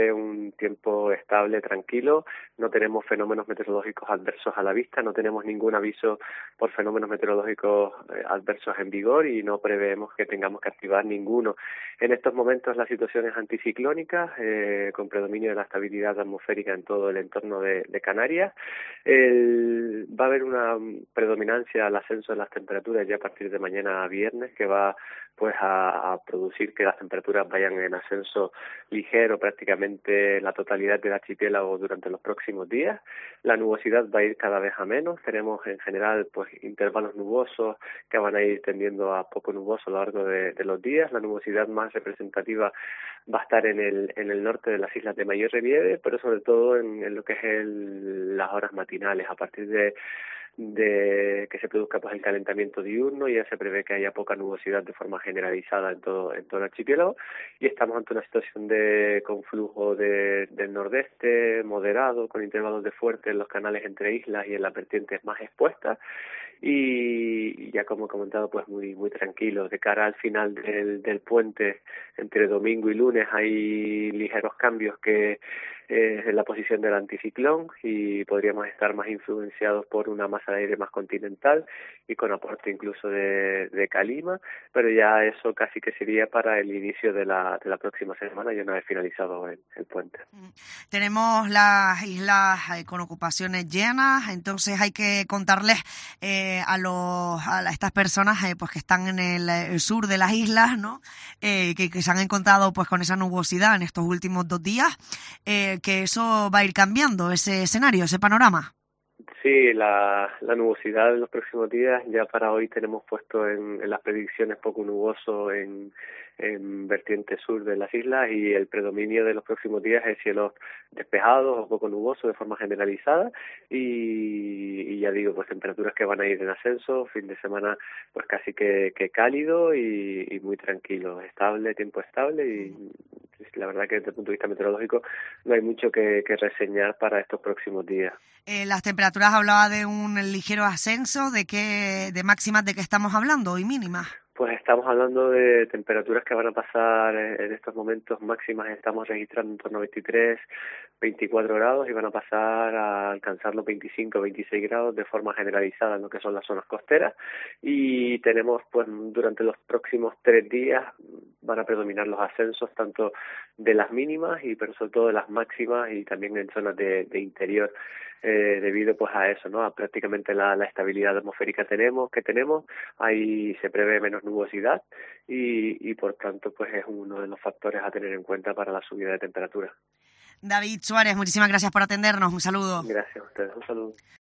Un tiempo estable, tranquilo, no tenemos fenómenos meteorológicos adversos a la vista, no tenemos ningún aviso por fenómenos meteorológicos adversos en vigor y no preveemos que tengamos que activar ninguno. En estos momentos la situación es anticiclónica, con predominio de la estabilidad atmosférica en todo el entorno de Canarias. Va a haber una predominancia al ascenso de las temperaturas ya a partir de mañana viernes, que va pues a producir que las temperaturas vayan en ascenso ligero prácticamente la totalidad del archipiélago durante los próximos días. La nubosidad va a ir cada vez a menos. Tenemos en general pues intervalos nubosos que van a ir tendiendo a poco nuboso a lo largo de los días. La nubosidad más representativa va a estar en el norte de las islas de mayor relieve, pero sobre todo en lo que es las horas matinales. A partir de que se produzca pues el calentamiento diurno, ya se prevé que haya poca nubosidad de forma generalizada en todo el archipiélago, y estamos ante una situación de conflujo del nordeste moderado, con intervalos de fuerte en los canales entre islas y en las vertientes más expuestas, y ya como he comentado pues muy tranquilo. De cara al final del puente entre domingo y lunes hay ligeros cambios que en la posición del anticiclón, y podríamos estar más influenciados por una masa de aire más continental y con aporte incluso de calima, pero ya eso casi que sería para el inicio de la próxima semana, ya una vez finalizado el puente. Tenemos las islas con ocupaciones llenas, entonces hay que contarles a estas personas pues que están en el sur de las islas, ¿no? Que se han encontrado pues con esa nubosidad en estos últimos 2 días, que eso va a ir cambiando, ese escenario, ese panorama. Sí, la nubosidad en los próximos días, ya para hoy tenemos puesto en las predicciones poco nuboso en vertiente sur de las islas, y el predominio de los próximos días es cielos despejados o poco nuboso de forma generalizada, y ya digo, pues temperaturas que van a ir en ascenso, fin de semana pues casi que cálido y muy tranquilo, estable, tiempo estable, y la verdad que desde el punto de vista meteorológico no hay mucho que reseñar para estos próximos días. Las temperaturas, hablaba de un ligero ascenso, de máximas, ¿de qué estamos hablando? ¿Y mínimas? Pues estamos hablando de temperaturas que van a pasar en estos momentos máximas, estamos registrando en torno a 23, 24 grados, y van a pasar a alcanzar los 25, 26 grados de forma generalizada en lo que son las zonas costeras, y tenemos pues durante los próximos 3 días van a predominar los ascensos tanto de las mínimas y pero sobre todo de las máximas, y también en zonas de interior. Debido pues a eso, ¿no? A prácticamente la estabilidad atmosférica que tenemos, ahí se prevé menos nubosidad y por tanto pues es uno de los factores a tener en cuenta para la subida de temperatura. David Suárez, muchísimas gracias por atendernos. Un saludo. Gracias a ustedes, un saludo.